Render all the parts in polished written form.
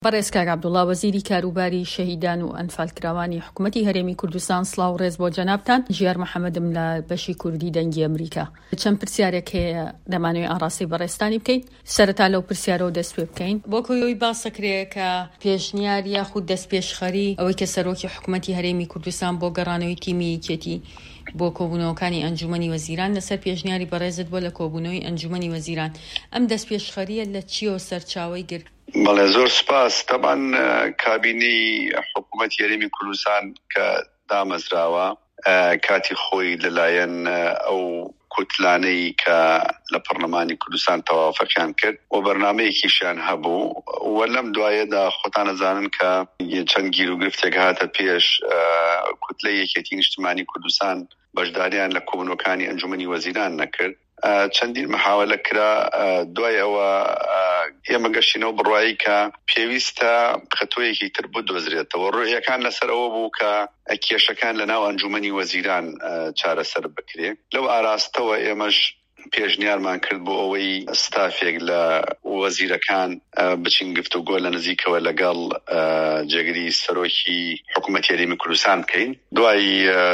بەڕێز کاک عەبدوڵڵا وەزیری کاروباری شەهیدان و ئەنفالکراوانی حکوومەتی هەرێمی کوردستان سڵاو و ڕێز بۆ جەنابتان. ژیار محەممەدم لە بەشی کوردی دەنگی ئەمریکا. چەند پرسیارێک هەیە دەمانوێت ئاڕاستی بەڕێستانی بکەین. سەرەتا لەو پرسیارەوە دەست پێ بکەین بۆ کۆیەوەی باسەکرێت کە پێشنیار یاخود دەست پێشخەری ئەوەی کە سەرۆکی حکوومەتی هەرێمی کوردستان بۆ گەڕانەوەی تیمی یەکێتی بۆ کۆبوونەوەکانی ئەنجومەنی وەزیران لەسەر پێشنیاری بەڕێزت بۆ لە کۆبوونەوەی ئەنجومەنی وەزیران ئەم دەست پێشخەریە لە چیەوە سەرچاوەی گرت؟ بەڵێ زۆر سپاس. طبعاً کابینەی حکوومەتی هەرێمی کوردستان کە دامەزراوە کاتی خۆی لەلایەن ئەو کوتلانەی کە لە پەرلەمانی کوردستان تەوافەقیان کرد و بەرنامەیەکیشیان هەبوو و لەم دوایەدا خۆتان ئەزانن کە چەند گیر و گرفتێک هاتە پێش کوتلەی یەکێتی نیشتیمانی کوردستان بەشداریان لە کۆبوونەوەکانی ئەنجومەنی وەزیران نەکرد. چەندین محاولە کرا، دوای ئەوە ئێمە گەشتینەوە بڕوایی کە پێویستە خەتۆیەکی تر بدۆزرێتەوە. ڕوئیەکان لەسەر ئەوە بوو کە کێشەکان لە ناو ئەنجومەنی وەزیران چارەسەر بکرێ. لەو ئاراستەوە ئێمەش پێشنیارمان کرد بۆ ئەوەی ستافێک لە وەزیرەکان بچین گفتوگۆ لە نزیکەوە لەگەڵ جێگری سەرۆکی حکوومەتی هەرێمی کوردستان بکەین. دوای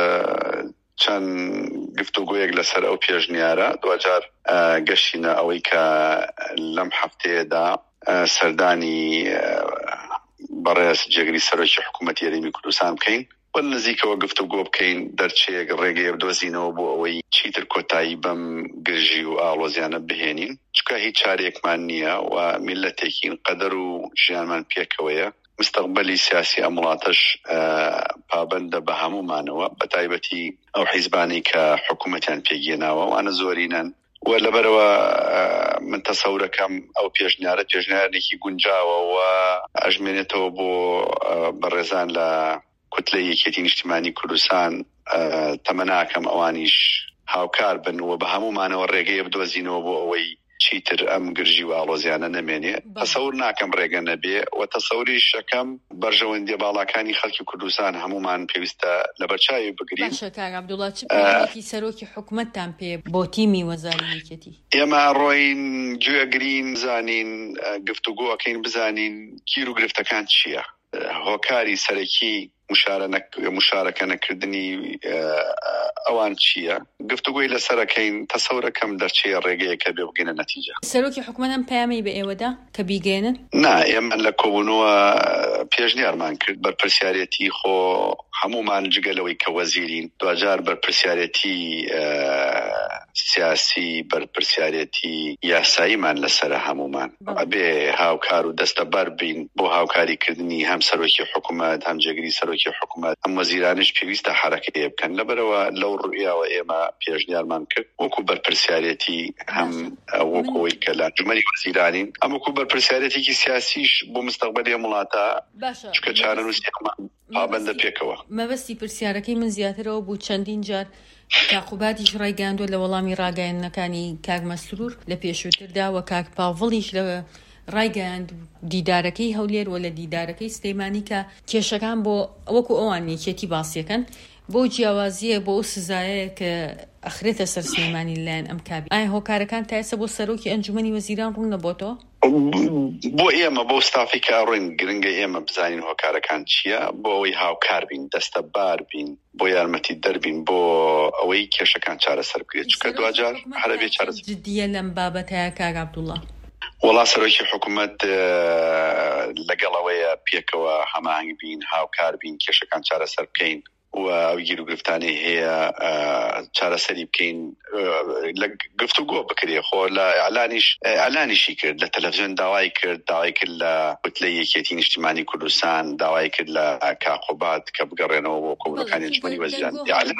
چەند گفتوگۆیەک لەسەر ئەو پێشنیارە دوجار گەشتینە ئەوەی کە لەم هەفتەیەدا سەردانی بەڕێز جێگری سەرۆکی حکوومەتی هەرێمی کوردستان بکەین و نزیکەوە گفتوگۆ بکەین دەرچەیەک ڕێگەیە بدۆزینەوە بۆ ئەوەی چیتر کۆتایی بەم گرژی و ئاڵۆزیانە بهێنین، چکە هیچ چارێکمان نییە و میلەتێکین قەدەر و ژیانمان پێکەوەیە. مستقبلی سیاسی ئەم وڵاتەش پابەندە بە هەمومانەوە، بە تایبەتی ئەو حیزبانی کە حکوومەتیان پێگێناوە وانە زۆرینەن و لەبەرەوە من تەسەورەکەم ئەو پێشنیارێکی گونجاوە و ئەژمێنێتەوە بۆ بەڕێزان لە کوتلەی یەکێتی نیشتیمانی کوردستان تەمەناکەم ئەوانیش هاوکار بن و بە هەمومانەوە ڕێگەیە بدۆزینەوە بۆ ئەوەی چیتر ئەم گرژی و ئاڵۆزیانە نەمێنێ. تەسەور ناکەم ڕێگە نەبێ و تەسەوری شەکەم بەرژەوەندی باڵاکانی خەڵکی کوردستان هەمومان پێویستە لەبەرچاوی بگرین. باشە کاک عەبدوڵڵا، چ پێشنیارێکی سەرۆکی حکوومەتتان پێ بۆ تیمی وەزارەتی یەکێتی؟ ئێمە ڕۆین گوێگرین بزانین، گفتوگۆ ئەکەین بزانین گیر و گرفتەکان چییە، هۆکاری سەرەکی مشارەکە نەکردنی ئەوان چییە، گفتوگۆی لەسەرەکەین تەسەورەکەم دەرچەیە ڕێگەیەکە بێ بگەینە نەتیجە. سەرۆکی حکوومەت ئەم پەیامەی بە ئێوەدا کە بیگەێنن؟ نا، ئێمە لە کۆبوونەوە پێشنیارمان کرد بەرپرسیارەتی خۆ هەمومان جگەلەوەی کە وەزیرین، دوجار بەرپرسیارەتی سیاسی بەرپرسیارەتی یاساییمان لەسرە هەمومان ئەبێ هاوکار و دەستەبەر بین بۆ هاوکاریکردنی هەم سەرۆکی حکوومەت هەم جێگری سەرۆکی حکوومەت، ئەم وەزیرانش پێویستە حرەکەیە بکەن. لەبەرەوە لەو ڕوئیاوە ئێمە پێشنیارمان کرد وەکو بەرپرسیارەتی هەم وەکوەوەی کە لە ئەنجومەنی وەزیرانین ئەم وەکو بەرپرسیارەتێکی سیاسیش بۆ مستەقبەلی وڵاتە چکە چارەنووسێکمان پابەندە پێکەوە. مەبەستی پرسیارەکەی من زیاترەوە بوو. چەندین جار تاقوباتیش ڕایگەاندووە لە وەڵامی ڕاگەیاندنەکانی کاک مەسرور لە پێشووتردا و کاک پاڤڵیش لە ڕایگەاند دیدارەکەی هەولێر و لە دیدارەکەی سلەیمانی کە کێشەکان بۆ وەکو ئەوان یەکێتی باسیەکەن بۆ جیاوازیە بۆ ئەو سزایە کە ئەخرێتە سەر سلەیمانی لەلایەن ئەم کابینە. ئایا هۆکارەکان تا ئێستا بۆ سەرۆکی ئەنجومەنی وەزیران ڕوون نەبۆتەوە؟ بۆ ئێمە بۆ ستافی کاڕوین گرنگە ئێمە بزانین هۆکارەکان چییە، بۆ ئەوەی هاوکار بین، دەستەبار بین، بۆ یارمەتی دەربین بۆ ئەوەی کێشەکان چارەسەر بکرێت، چکە دوجار هەرەبێ چارەسەر جدیە لەم بابەتەیە کاک عەبدوڵڵا. وەڵا سەرۆکی حکوومەت لەگەڵەوەیە پێکەوە هەماهنگ بین، هاوکار بین، کێشەکان چارەسەر بکەین و ئەو گیر و گرفتانەی هەیە چارەسەری بکەین، لە گفتوگۆ بکرێ. خۆ لە ئەلانیشی کرد، لە تەلەڤیزیۆن داوای کرد لە کوتلەی یەکێتی نیشتیمانی کوردستان داوای کرد لە کاقوبات کە بگەڕێنەوە بۆ کۆبوونەوەکانی ئەنجومەنی وەزیران.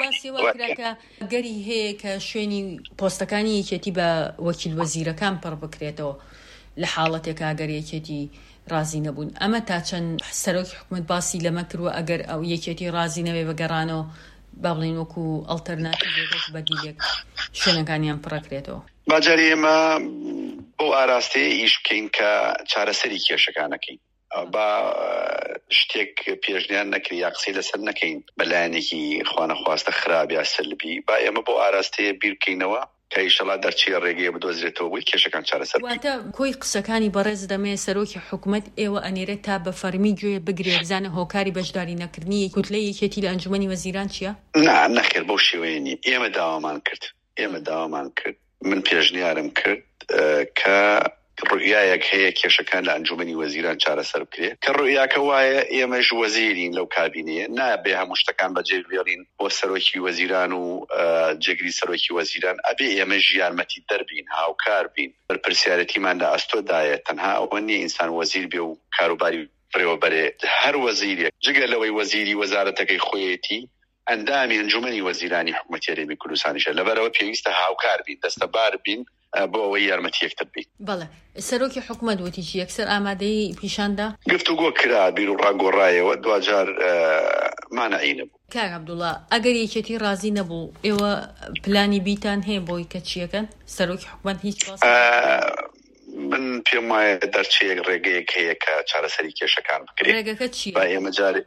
گەری هەیە کە شوێنی پۆستەکانی یەکێتی بە وەکیل وەزیرەکان پڕ بکرێتەوە لە حاڵەتێک ئەگەر یەکێتی رازی نەبوون. ئەمە تا چەند سەرۆکی حکوومەت باسی لەمە کردووە ئەگەر ئەو یەکێتی رازی نەبێ بەگەڕانەوە با بڵین وەکو ئەڵتەرناتیڤێک بەدیلێک شوێنەکانیان پڕەکرێتەوە. باجاری ئێمە بۆ ئاراستەیە ئیش بکەین کە چارەسەری کێشەکانەکەین، با شتێک پێشنیار نەکرێ یا قسەی لەسەر نەکەین بەلایەنێکی خوانەخواستە خراپ یا سلبی. با ئێمە بۆ ئاراستەیە بیر بکەینەوە کە ئینشەڵا دەرچیە ڕێگەیە بدۆزرێتەوە بووی کێشەکان چارەسەر واتە کۆی قسەکانی بەڕێز دەمێ سەرۆکی حکوومەت ئێوە ئەنێرێت تا بە فەرمی گوێ بگرێ بزانە هۆکاری بەشداری نەکردنی کوتلەی یەکێتی لە ئەنجومەنی وەزیران چییە؟ نەخێر بەو شێوەیەنی ئێمە داوامان کرد من پێشنیارم کرد کە ڕوئیایەک هەیە کێشەکان لە ئەنجومەنی وەزیران چارەسەر بکرێت کە ڕوئیاکە وایە ئێمەش وەزیرین لەو کابینەیە نابێ هەموو شتەکان بەجێ بێڵین بۆ سەرۆکی وەزیران و جێگری سەرۆکی وەزیران ئەبێ ئێمەش یارمەتی دەربین هاوکار بین بەرپرسیارەتیمان لە ئەستۆدایە تەنها ئەوە نیە ئینسان وەزیر بێ و کاروباری بڕێوەبەرێ هەر وەزیرێک جگە لەوەی وەزیری وەزارەتەکەی خۆیەتی ئەندامی ئەنجومەنی وەزیرانی حکوومەتی هەرێمی کوردستانیشە لەبەرەوە پێویستە هاوکار بین دەستەبار بین بۆ ئەوەی یارمەتی یەکتر بین. بەڵێ سەرۆکی حکوومەت وتیجی یەکسەر ئامادەی پیشاندا گفتوگۆ کرا بیر و ڕاگۆڕایەوە دوجار مانعی نەبوو. کاک عەبدوڵڵا ئەگەر یەکێتی ڕازی نەبوو ئێوە پلانی بیتان هەیە بۆی کە چیەکەن سەرۆکی حکوومەت هیچ من پێم وایە دەرچەیەک ڕێگەیەک هەیە کە چارەسەری کێشەکان بکرێت. ڕێگەکە چییە؟ با ئێمە جارێ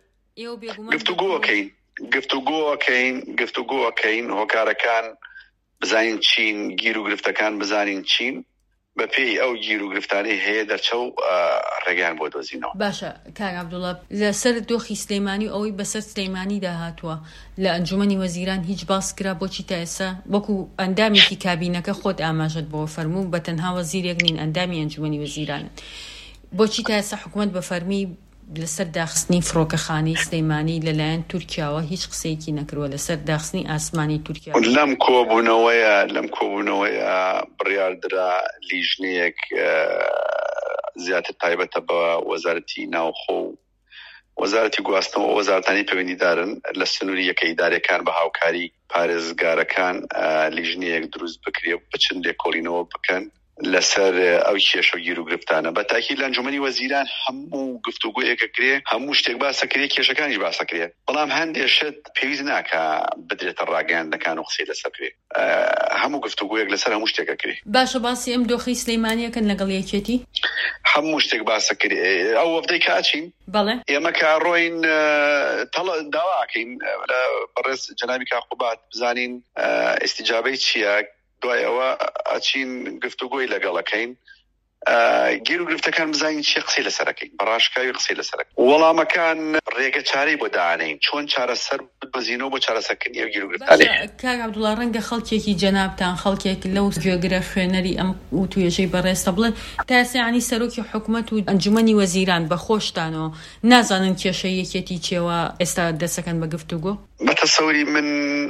گفتوگۆەکەین هۆکارەکان بزانین چین گیر و گرفتەکان بزانین چین بە پێی ئەو گیر و گرفتانەی هەیە دەرچە و ڕێگەیان بۆ دۆزینەوە. باشە کاک عەبدوڵڵا لەسەر دۆخی سلەیمانی و ئەوەی بەسەر سلەیمانی داهاتووە لە ئەنجومەنی وەزیران هیچ باس کرا بۆچی تا ئێستا وەکو ئەندامێکی کابینەکە خۆت ئاماژەت بۆ فەرموو بە تەنها وەزیرێک نین ئەندامی ئەنجومەنی وەزیرانن بۆچی تا ئێستا حکوومەت بە فەرمی لەسەر داخستنی فڕۆکەخانەی سلەیمانی لەلایەن تورکیاوە هیچ قسەیەکی نەکردووە لەسەر داخستنی ئاسمانی تورکیا لەم کۆبوونەوەیە بڕیاردرا لیژنەیەک زیاتر تایبەتە بە وەزارەتی ناوخۆ و وەزارەتی گواستنەوە وەزارەتانی پەیوەندیدارن لە سنووری یەکە ئیدارەکان بە هاوکاری پارێزگارەکان لیژنەیەک دروست بکرێ و بچن لێکۆڵینەوە بکەن لەسەر ئەو کێشە و گیر و گرفتانە بە تاکید لە ئەنجومەنی وەزیران هەموو گفتوگۆیەکە کرێ هەموو شتێک باسەکرێ کێشەکانیش باسەکرێ بەڵام هەندێشت پێویست ناکە بدرێتە ڕاگەیاندەکان و قسەی لەسەر هەموو گفتوگۆیەک لەسەر هەموو شتێکە کرێ. باشە باسی ئەم دۆخی سلەیمانیەکەن لەگەڵ یەکێتی هەموو شتێک باسەکرێ ئەو وەفدەی کاچین بەڵێ ئێمە کاڕۆین داواکەین لە بەڕێز جەنابی کاخوبات بزانین ئیستیجابەی چییە دوایەوە ئەچین گفتوگۆی لەگەڵەکەین گیر و گرفتەکان بزانین چی قسەی لەسەرەکەین بەڕاشکاوی قسەی لەسەرەکەین وەڵامەکان ڕێگە چارەی بۆ دانین چۆن چارەسەر بزینەوە بۆ چارەسەرکردنی ئەو گیر و گرفتانە. کاک عەبدوڵڵا ڕەنگە خەڵکێکی جەنابتان خەڵکێک لەو گوێگرە خوێنەری ئەم و توێژەی بەڕێستە بڵێن تا ئێستا یعنی سەرۆکی حکوومەت و ئەنجومەنی وەزیران بەخۆشتانەوە نازانن کێشەی یەکێتی چێوە ئێستا دەسەکەن بە گفتوگۆ. بەتەسەوری من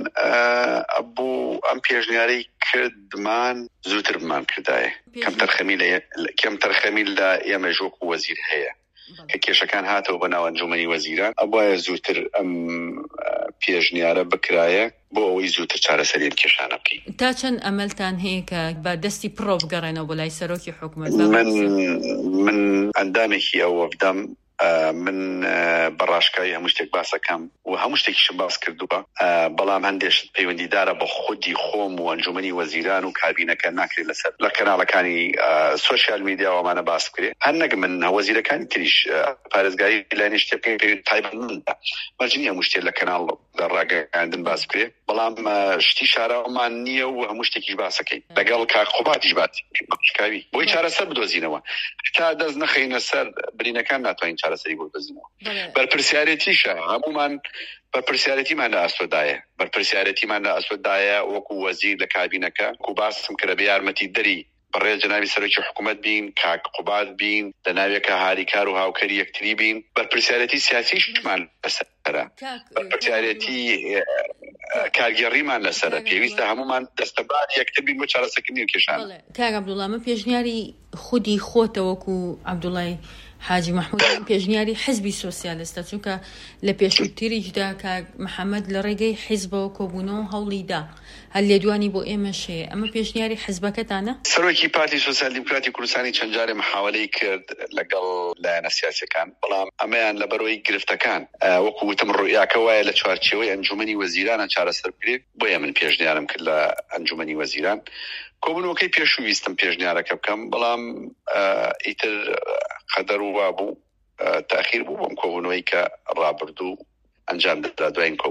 بۆ ئەم پێشنیارەی کردمان زووتر بمان کردایە کەم تەرخەمی لە ئێمە ژۆک و وەزیر هەیە کە کێشەکان هاتەوە بە ناو ئەنجومەنی وەزیران ئەوایە زووتر ئەم پێشنیارە بکرایە بۆ ئەوەی زووتر چارەسەری کێشانە بکەین. تا چەند ئەمەلتان هەیە کە بە دەستی پڕۆ بگەڕێنەوە بۆ لای سەرۆکی حکوومەت؟ من ئەندامێکی ئەو وەفدەم من بەڕاشکایی هەموو شتێک باسەکەم و هەموو شتێکیشم باس کردووە بەڵام هەندێشت پەیوەندیدارە بە خودی خۆم و ئەنجومەنی وەزیران و کابینەکە ناکرێت لەسەر لە کەناڵەکانی سۆشیال میدیاوەمانە باس بکرێت هەر نەک من وەزیرەکانی تریش پارێزگاری لایەنی شتێک تایبەت مندا مەرجنی هەموو شتێک لە کەناڵ ڕاگەیاندن باس بکرێت بەڵام شتی شاراوەمان نییە و هەموو شتێکیش باسەکەین لەگەڵ کاخوباتیش باشکاوی بۆی چارەسەر بدۆزینەوە تا دەست نەخەینە سەر برینەکان ناتوانین چارەسەری بۆ بدۆزینەوە. بەرپرسیارەتیشە هەمومان بەرپرسیارەتیمان لە ئەسۆدایە وەکو وەزیر لە کابینەکە و باسم کرە بە یارمەتی دەری بەڕێز جەنابی سەرۆکی حکوومەت بین کاک قوبات بین لە ناوێکە هاریکار و هاوکەری یەکتری بین بەرپرسیارەتی سیاسیشمان لەسەرە بەرپرسیارەتی کارگەڕیمان لەسەرە پێویستە هەمومان دەستەبار یەکتر بین بۆ چارەسەرکردنی کێشان. کاک عەبدوڵڵا من پێشنیاری خودی خۆتە وەکو عەبدوڵڵای حاجی محمود پێشنیاری حزبی سۆسیالیستە چونکە لە پێشووتریشدا کاک محەممەد لە ڕێگەی حیزبەوە کۆبوونەوە هەوڵیدا هەر لێدوانی بۆ ئێمە شەیە ئەمە پێشنیاری حزبەکەتانە؟ سەرۆکی پارتی سۆسیال دیموکراتی کوردستانی چەند جارێ محاولەی کرد لەگەڵ لایەنە سیاسیەکان بەڵام ئەمەیان لەبەرەوەی گرفتەکان وەکو وتم ڕوئیاکە وایە لە چوارچێوەی ئەنجومەنی وەزیرانە چارەسەر بکرێت بۆیە من پێشنیارم کرد لە ئەنجومەنی وەزیران کۆبوونەوەکەی پێشوویستم پێشنیارەکە بکەم بەڵام ئیتر قەدەر و وابوو تاخیر بوو بۆم کۆبوونەوەی کە ڕابردوو ئەنجام دەدا دوایین کۆبوونەوە.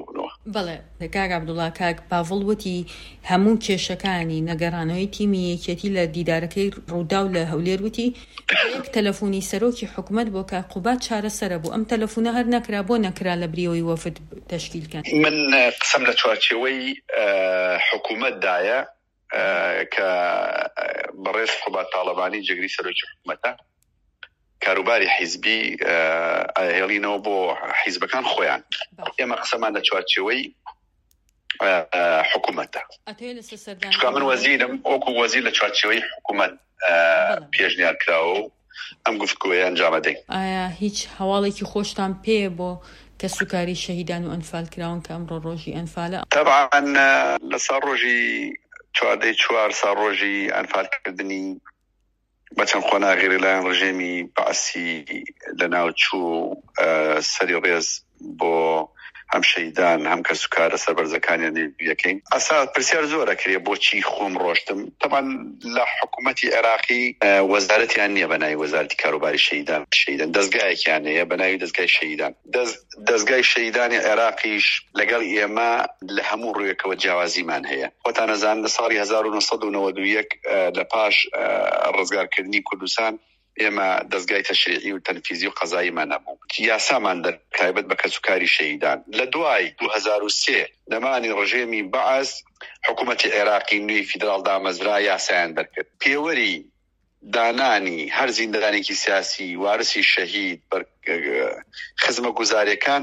بەڵێ کاک عەبدوڵڵا، کاک باڤڵ وتی هەموو کێشەکانی نەگەڕانەوەی تیمی یەکێتی لە دیدارەکەی ڕوودا و لە هەولێر وتی یەک تەلەفۆنی سەرۆکی حکوومەت بۆ کاک قوبات چارەسەرە بوو. ئەم تەلەفۆنە هەر نەکرا بۆ نەکرا لە بریەوەی وەفد تەشکیلکەن. من قسەم لە چوارچێوەی حکوومەتدایە کە بەڕێز قوبات تاڵەبانی جێگری سەرۆکی حکوومەتە کاروباری حیزبی هێڵینەوە بۆ حیزبەکان خۆیان. ئێمە قسەمان لە چوارچێوەی حکوومەتە. من وەزیرم وەکو وەزیر لە چوارچێوەی حکوومەت پێشنیار کراوە و ئەم گفتگۆیە ئەنجام دەین. ئایا هیچ هەواڵێکی خۆشتان پێ بۆ کە سوکاری شەهیدان و ئەنفال کراون کە ئەمڕۆ ڕۆژی ئەنفالە؟ تەبعاً لەسەر ڕۆژی 4 سا ڕۆژی ئەنفالکردنی بەچەند خۆناغێری لایەن ڕژێمی بەعسی لە ناوچوو سەری ڕێز بۆ هەم شەیدان هەم کە سوکارە سەربەرزەکانیان یەکەین. ئەسا پرسیار زۆرە کرێ بۆچی خۆم ڕۆشتم. طبعاً لە حکوومەتی عێراقی وەزارەتیان نییە بەناوی وەزارەتی کاروباری شەیدان دەستگایەکیان هەیە بەناوی دەستگای شەیدان. دەستگای شەیدانی عێراقیش لەگەڵ ئێمە لە هەموو ڕوویەکەوە جیاوازیمان هەیە. خۆتان ئەزانن لە ساڵی 1991 لە پاش ڕزگارکردنی کوردستان ئێمە دەستگای تەشریعی و تەنفیزی و قەزاییمان نەبوو. یاسامان دەرکایبەت بە کەسوکاری شەهیدان. لە دوای 2003 لەمانی ڕژێمی بەعەز حکوومەتی عێراقی نوێی فیدراڵ دامەزرا یاسایان دەرکرد. پێوەری دانانی هەر زیندەدانێکی سیاسی وارسی شەهید خزمە گوزاریەکان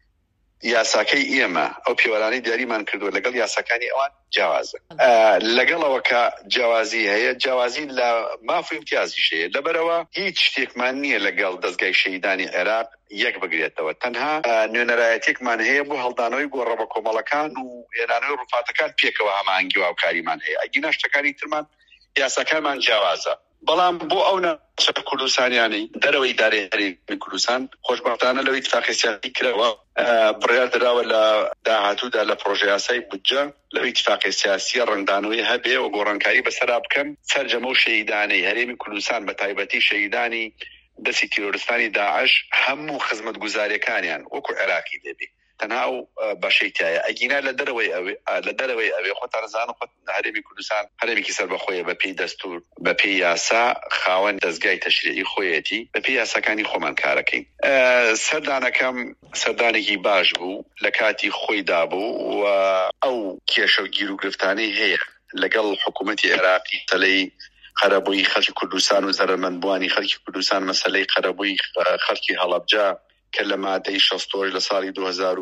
یاساکەی ئێمە ئەو پێوەرانەی دیاریمان کردووە لەگەڵ یاساکانی ئەوان جیاوازە. لەگەڵەوە کە جیاوازی هەیە، جیاوازی لە مافی امتیازیش هەیە. لەبەرەوە هیچ شتێکمان نییە لەگەڵ دەستگای شەهیدانی عێراق یەک بگرێتەوە. تەنها نوێنەرایەتێکمان هەیە بۆ هەڵدانەوەی گۆڕە بە کۆمەڵەکان و هێنانەوەی ڕووفاتەکان پێکەوە هەماهەنگی و هاوکاریمان هەیە. ئەگینا شتەکانی ترمان یاساکانمان جیاوازە. بەڵام بۆ ئەو ناچە کوردستانیانی دەرەوەی ئیدارەی هەرێمی کوردستان خۆشبەختانە لەوەی اتفاقی سیاسی کراوە بڕیار دراوە لە داهاتوودا لە پرۆژە یاسای بودجە لەوەی اتفاقی سیاسی ڕنگدانەوەی هەبێ و گۆڕانکاری بەسەرا بکەن سەرجەمە و شەهیدانەی هەرێمی کوردستان بە تایبەتی شەهیدانی دەستی تیرۆریستانی داعش هەموو خزمەت گوزاریەکانیان وەکو عێراقی دەبێ. تەنها و بەشەیتایە ئەگینا لە دەرەوەی ئەوێ خۆتان زانە خۆت هەرێمی کوردستان هەرێمێکی سەربەخۆیە بەپێی دەستور بەپێی یاسا خاوەن دەستگای تەشریعی خۆیەتی بەپێی یاساکانی خۆمان کارەکەین. سەردانەکەم سەردانێکی باش بوو لە کاتی خۆیدا بوو و ئەو کێشە و گیر و گرفتانەی هەیە لەگەڵ حکوومەتی عێراقی مەسەلەی قەرەبووی خەڵکی کوردستان و زەرمەندبوانی خەڵکی کوردستان، مەسەلەی قەرەبووی خەڵکی هەڵەبجە کە لە مادەی 60 لە ساڵی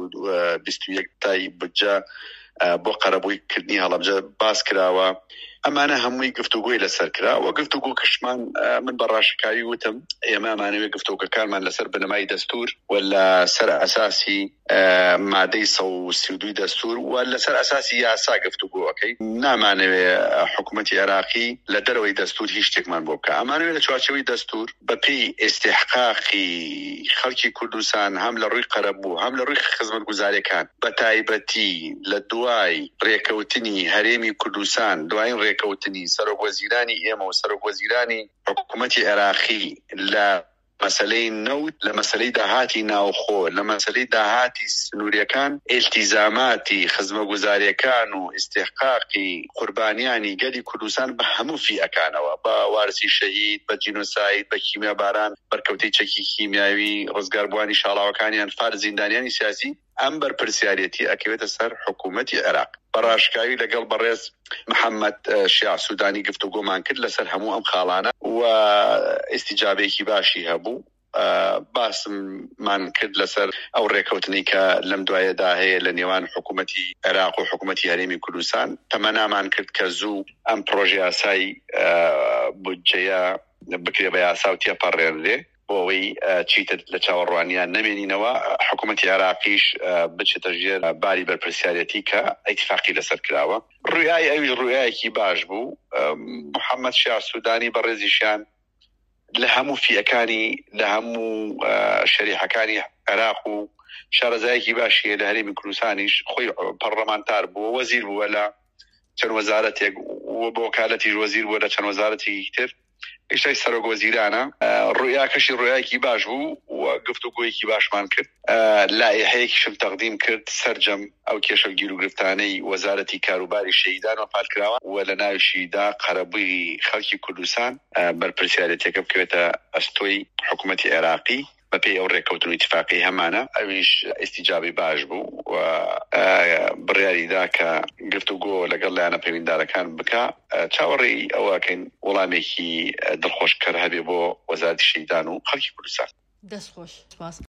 2021 تای بودجە بۆ قەرەبووی کردنی هەڵەبجە باس کراوە. ئەمانە هەمووی گفتوگۆی لەسەر کراوە. گفتوگۆ کشمان من بەڕاشکاری وتم ئێمە ئەمانەوێ گفتوگەکانمان لەسەر بنەمای دەستور و لەسەر ئەساسی مادەی 132 دەستور و لەسەر ئەساسی یاسا گفتوگۆەکەی. نامانەوێ حکوومەتی عێراقی لە دەرەوەی دەستور هیچ شتێکمان بۆ بکە. ئەمانەوێ لە چوارچێوەی دەستور بەپێی ئێستحقاقی خەڵکی کوردستان هەم لە ڕووی قەرەبوو هەم لە ڕووی خزمەت گوزاریەکان بە تایبەتی لە دوای ڕێکەوتنی هەرێمی کوردستان، دوای ڕێکەوتنی سەرۆکوەزیرانی ئێمە و سەرۆکوەزیرانی حکوومەتی عێراقی لە مەسەلەی نەوت، لە مەسەلەی داهاتی ناوخۆ، لە مەسەلەی داهاتی سنووریەکان، ئیلتیزاماتی خزمە گوزاریەکان و ئیستحقاقی قوربانیانی گەلی کوردستان بە هەموو فیئەکانەوە، بە وارسی شەهید، بە جینۆساید، بە کیمیاباران، بەرکەوتەی چەکی کیمیاوی، ڕزگاربووانی شاڵاوەکانیان، فار زیندانیانی سیاسی، ئەم بەرپرسیارەتی ئەکەوێتە سەر حکوومەتی عێراق. بەڕاشکاوی لەگەڵ بەڕێز محەممەد شیع سوودانی گفتوگۆمان کرد لەسەر هەموو ئەم خاڵانە و ئیستیجابێکی باشی هەبوو. باسمان کرد لەسەر ئەو ڕێکەوتنی کە لەم دوایەدا هەیە لە نێوان حکوومەتی عێراق و حکوومەتی هەرێمی کوردستان. تەمەنامان کرد کە زوو ئەم پرۆژە یاسای بودجەیە بکرێ بە یاسا و تێپەڕێنرێ بۆ ئەوەی چیتر لە چاوەڕوانیان نەمێنینەوە. حکوومەتی عێراقیش بچێتە ژێر باری بەرپرسیارەتی کە ئیتفاقی لەسەر کراوە. ڕوویای ئەوی ڕوویایەکی باش بوو. محەممەد شیع سوودانی بەڕێزیشیان لە هەموو فیەکانی، لە هەموو شەریحەکانی عێراق و شارەزایەکی باشیە لە هەرێمی کوردستانیش خۆی پەرلەمانتار بووە، وەزیر بووە لە چەند وەزارەتێک و بۆ وەکالەتیش وەزیر بووە لە چەند وەزارەتێکی تر. ئیشای سەرۆکوەزیرانە ڕویاکەشی ڕویاکی باش بوو و گفتوگۆیەکی باشمان کرد لایحەیەکیشم تەقدیم کرد سەرجەم ئەو کێشە گیر و گرفتانەی وەزارەتی کاروباری شەهیدان وەفاتکراوە و لە ناویشیدا قەرەبووی خەڵکی کوردستان بەرپرسیارەتێکە بکەوێتە ئەستۆی حکوومەتی عێراقی بەپێی ئەو ڕێکەوتن ئیتفاقی هەمانە ئەویش ئیستیجابی باش بوو و بڕیاریدا کە گفتوگۆ لەگەڵ لایەنە پەیوەنددارەکان بکە چاوەڕێی ئەوەکەین وەڵامێکی دڵخۆشکەر هەبێ بۆ وەزارەتی شەهیدان و خەڵکی کوردستان. دەستخۆش.